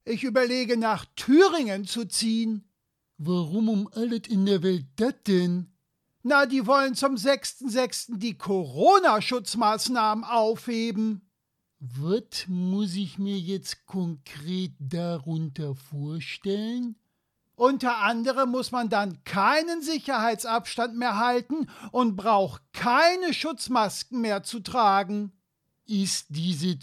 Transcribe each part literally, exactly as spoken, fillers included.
Ich überlege, nach Thüringen zu ziehen. Warum um alles in der Welt das denn? Na, die wollen zum sechsten sechsten die Corona-Schutzmaßnahmen aufheben. Was muss ich mir jetzt konkret darunter vorstellen? Unter anderem muss man dann keinen Sicherheitsabstand mehr halten und braucht keine Schutzmasken mehr zu tragen. Ist dieses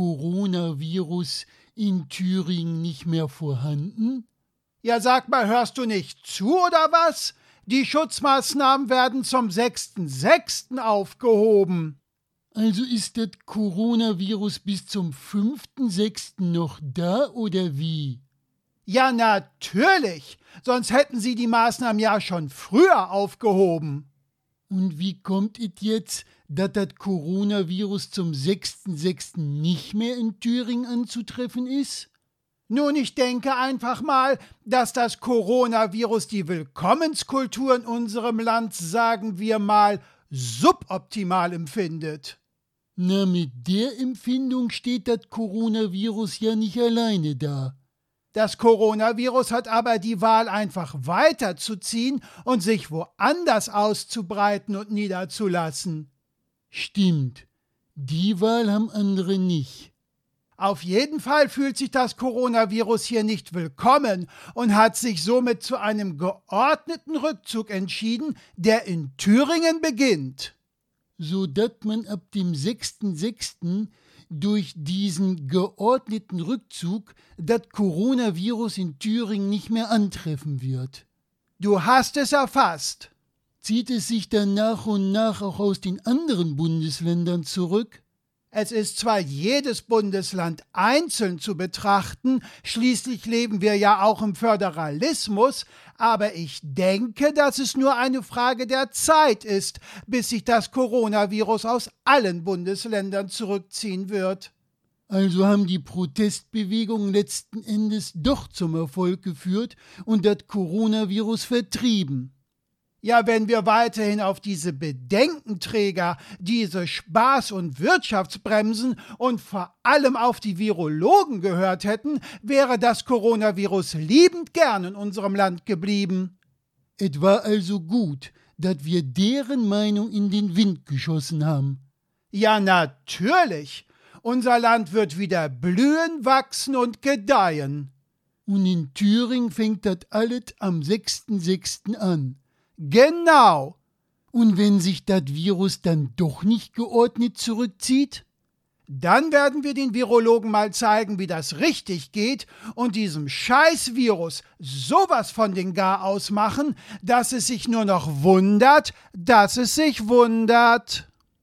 Coronavirus in Thüringen nicht mehr vorhanden? Ja, sag mal, hörst du nicht zu oder was? Die Schutzmaßnahmen werden zum sechsten sechsten aufgehoben. Also ist das Coronavirus bis zum fünften sechsten noch da oder wie? Ja, natürlich. Sonst hätten sie die Maßnahmen ja schon früher aufgehoben. Und wie kommt es jetzt, dass das Coronavirus zum sechsten sechsten nicht mehr in Thüringen anzutreffen ist? Nun, ich denke einfach mal, dass das Coronavirus die Willkommenskultur in unserem Land, sagen wir mal, suboptimal empfindet. Na, mit der Empfindung steht das Coronavirus ja nicht alleine da. Das Coronavirus hat aber die Wahl, einfach weiterzuziehen und sich woanders auszubreiten und niederzulassen. Stimmt, die Wahl haben andere nicht. Auf jeden Fall fühlt sich das Coronavirus hier nicht willkommen und hat sich somit zu einem geordneten Rückzug entschieden, der in Thüringen beginnt. So dass man ab dem sechsten sechsten durch diesen geordneten Rückzug das Coronavirus in Thüringen nicht mehr antreffen wird. Du hast es erfasst. Zieht es sich dann nach und nach auch aus den anderen Bundesländern zurück? Es ist zwar jedes Bundesland einzeln zu betrachten, schließlich leben wir ja auch im Föderalismus, aber ich denke, dass es nur eine Frage der Zeit ist, bis sich das Coronavirus aus allen Bundesländern zurückziehen wird. Also haben die Protestbewegungen letzten Endes doch zum Erfolg geführt und das Coronavirus vertrieben. Ja, wenn wir weiterhin auf diese Bedenkenträger, diese Spaß- und Wirtschaftsbremsen und vor allem auf die Virologen gehört hätten, wäre das Coronavirus liebend gern in unserem Land geblieben. Es war also gut, dass wir deren Meinung in den Wind geschossen haben. Ja, natürlich. Unser Land wird wieder blühen, wachsen und gedeihen. Und in Thüringen fängt das alles am sechsten sechsten an. Genau. Und wenn sich das Virus dann doch nicht geordnet zurückzieht? Dann werden wir den Virologen mal zeigen, wie das richtig geht und diesem Scheiß-Virus sowas von den Gar ausmachen, dass es sich nur noch wundert, dass es sich wundert.